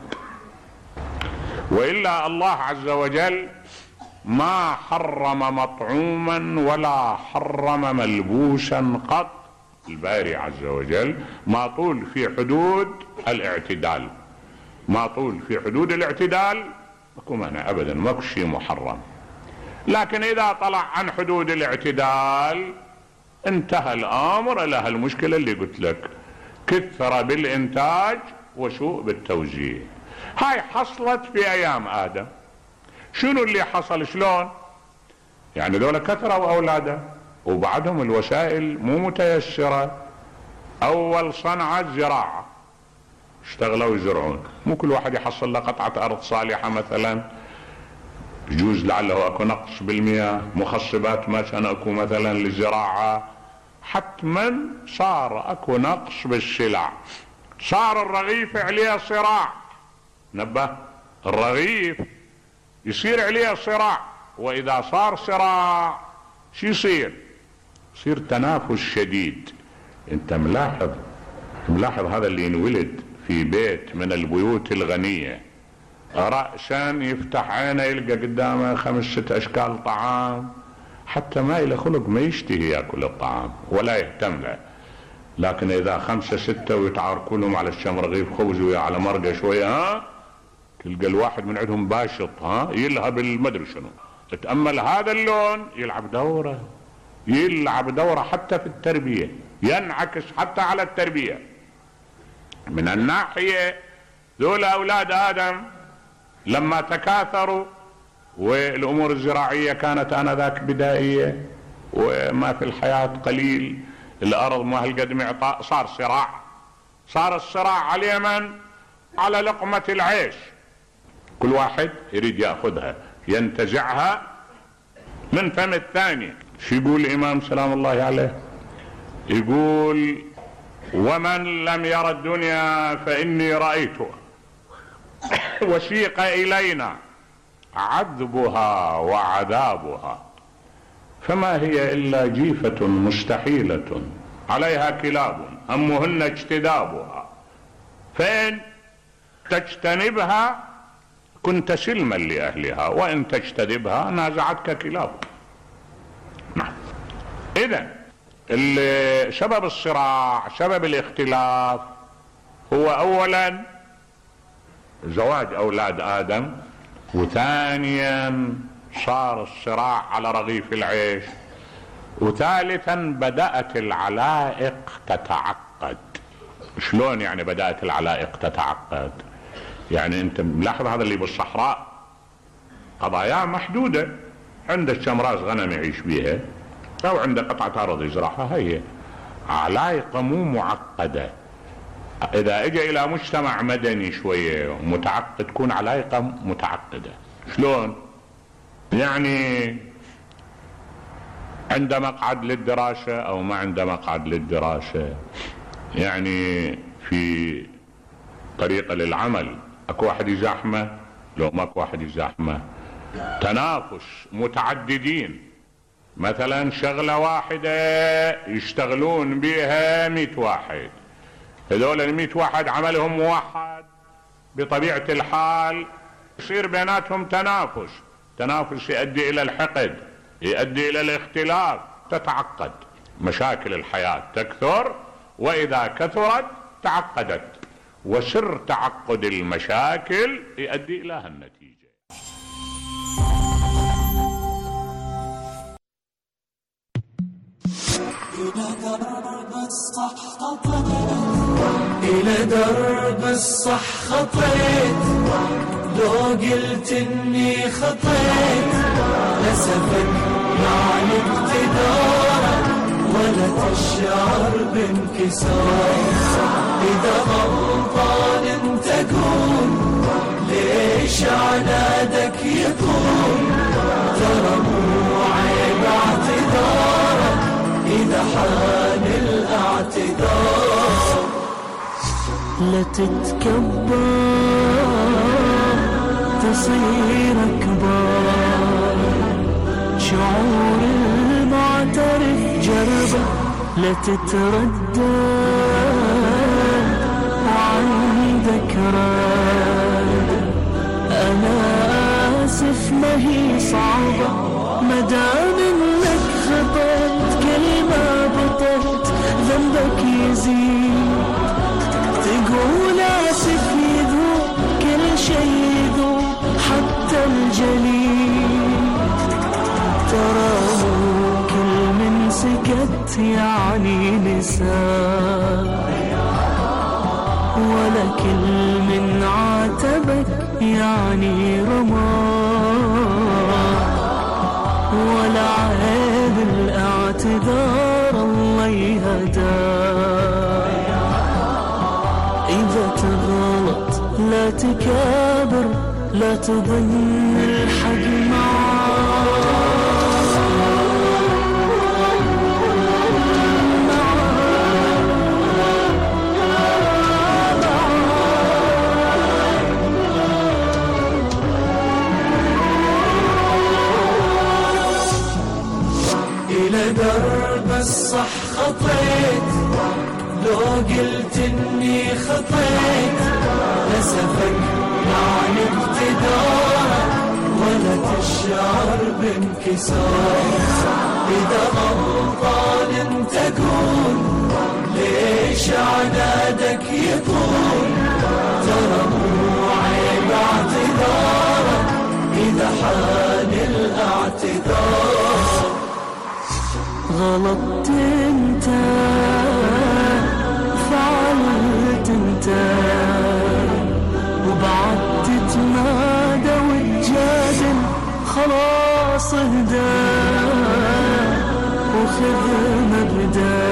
والا الله عز وجل ما حرم مطعوما ولا حرم ملبوسا قط. الباري عز وجل ما طول في حدود الاعتدال، ما طول في حدود الاعتدال ماكو مانع ابدا، ماكو شيء محرم. لكن اذا طلع عن حدود الاعتدال انتهى الامر الى هالمشكله اللي قلت لك، كثر بالانتاج وسوء بالتوزيع. هاي حصلت في ايام ادم. شنو اللي حصل؟ شلون؟ يعني دول كثروا اولاده وبعدهم الوسائل مو متيسره. اول صنعه الزراعه، اشتغلوا يزرعون، مو كل واحد يحصل له قطعه ارض صالحه مثلا، يجوز لعله اكو نقص بالمياه، مخصبات ما كان اكو مثلا للزراعه، حتما صار اكو نقص بالسلع، صار الرغيف عليه صراع. نبه، الرغيف يصير عليه صراع، واذا صار صراع شو يصير؟ يصير تنافس شديد. انت ملاحظ هذا اللي ينولد في بيت من البيوت الغنية رأسا يفتح عينه يلقى قدامه 5-6 اشكال طعام، حتى ما له خلق ما يشتهي ياكل الطعام ولا يهتم له. لكن اذا 5-6 ويتعاركوا لهم على الشم رغيف خبز ويا على مرقه شويه، تلقى الواحد من عندهم باشط يلهب المدري شنو. تأمل هذا اللون يلعب دورة حتى في التربية، ينعكس حتى على التربية. من الناحية ذولا أولاد آدم لما تكاثروا والأمور الزراعية كانت آنذاك بدائية وما في الحياة قليل، الأرض ما هالقد معطاء، صار الصراع على من؟ على لقمة العيش. كل واحد يريد يأخذها ينتزعها من فم الثاني. شو يقول الإمام سلام الله عليه؟ يقول ومن لم يرى الدنيا فإني رأيته وسيق إلينا عذبها وعذابها، فما هي إلا جيفة مستحيلة عليها كلاب همهن اجتذابها، فإن تجتنبها كنت سلما لأهلها وإن تجتذبها نازعتك كلاب. نعم. إذن سبب الصراع، سبب الاختلاف هو أولا زواج أولاد آدم، وثانيا صار الصراع على رغيف العيش، وثالثا بدأت العلائق تتعقد. شلون يعني بدأت العلائق تتعقد؟ يعني انت ملاحظ هذا اللي بالصحراء قضايا محدودة، عنده شمراس غنم يعيش بيها او عنده قطعة ارض يزرعها، هي علاقة مو معقدة. اذا اجى الى مجتمع مدني شوية متعقد تكون علاقة متعقدة. شلون؟ يعني عنده مقعد للدراسة او ما عنده مقعد للدراسة، يعني في طريقة للعمل اكو واحد يزاحمه لو ماكو واحد يزاحمه، تنافس متعددين، مثلا شغلة واحدة يشتغلون بها 100 واحد، هذول 100 واحد عملهم موحد، بطبيعة الحال يصير بيناتهم تنافس، التنافس يؤدي إلى الحقد، يؤدي إلى الاختلاف، تتعقد مشاكل الحياة، تكثر، وإذا كثرت تعقدت، وسر تعقد المشاكل يؤدي إلى هالنتيجة. إلى درب الصح خطيت، لو قلت إني خطيت لسفك مع الاقتدار ولا تشعر بانكسار. إذا غلطان تقول ليش عنادك يطول، ترى مو عيب اعتذارك إذا حان الاعتذار. لا تتكبر تصير أكبر، شعور المعترف جربه، لا تتردد وعندك رد. أنا آسف ما هي صعبة، مدام إنك خطأت كلمة بطلت ذنبك يزيد. تقول آسف يذوب كل شي يذوب حتى الجليد. ترى مو كل من سكت يعني نسى، ولا كل من عاتبك يعني رمى، ولا عيب الاعتذار الله يهداه. إذا تغلط لا تكابر، لا تظن الحق معاه. إلى درب الصح خطيت، لو قلت إني خطيت لسفك مع الاقتدار ولا تشعر بانكسار. إذا غلطان تقول ليش عنادك يطول، ترى مو عيب اعتذارك إذا حان الاعتذار. غلطت انت فعلت انت، وبعد تتمادى وتجادل، خلاص اهدى وخذ مبدأ.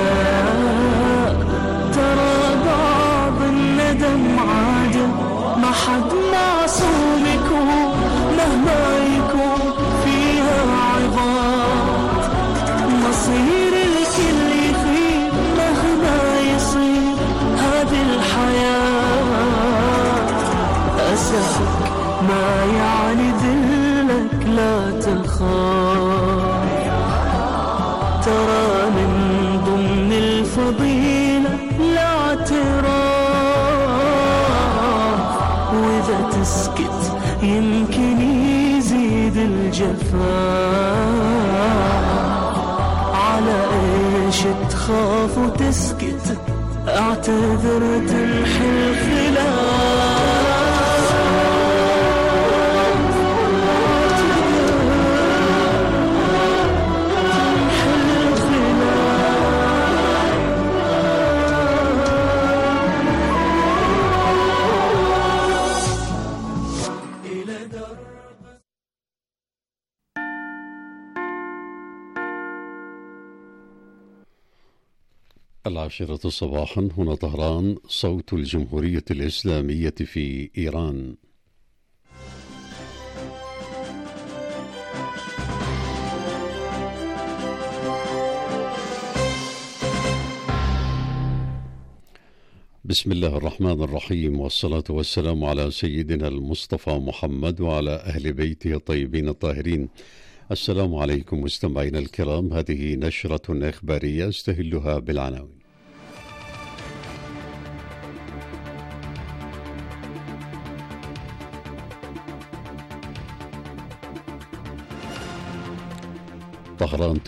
ترى بعض الندم عادل، ما حد معصوم يكون مهما يكون فيها عظات. مصير الكل يخيب مهما يصير هذه الحياة. أسفك ما يعني ذلك لا تخاف، ترى من ضمن الفضيلة الاعتراف. وإذا تسكت يمكن يزيد الجفاء. على ايش تخاف وتسكت، اعتذر تمحي الخلاف. العاشرة صباحا، هنا طهران، صوت الجمهورية الإسلامية في إيران. بسم الله الرحمن الرحيم، والصلاة والسلام على سيدنا المصطفى محمد وعلى أهل بيته الطيبين الطاهرين. السلام عليكم مستمعينا الكرام، هذه نشرة إخبارية استهلها بالعناوين. طهران